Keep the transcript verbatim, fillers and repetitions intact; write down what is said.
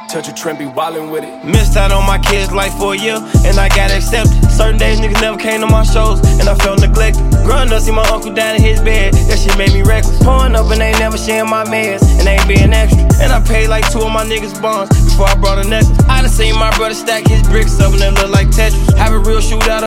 Touch a trend, be wildin' with it. Missed out on my kids' life for a year, and I got accepted. Certain days niggas never came to my shows, and I felt neglected. Growing up, see my uncle down in his bed, that shit made me reckless. Pouring up and they never sharing my meds, and they ain't being extra. And I paid like two of my niggas' bonds before I brought a necklace. I done seen my brother stack his bricks up and they look like Tetris. Have a real shootout.